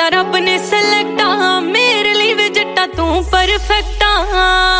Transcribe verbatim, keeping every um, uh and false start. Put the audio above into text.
ਕੀਤਾ ਰੱਬ ਨੇ ਸਿਲੈਕਟ, ਮੇਰੇ ਲਈ ਵੇ ਜੱਟਾ ਤੂੰ ਪਰਫੈਕਟ ਆ।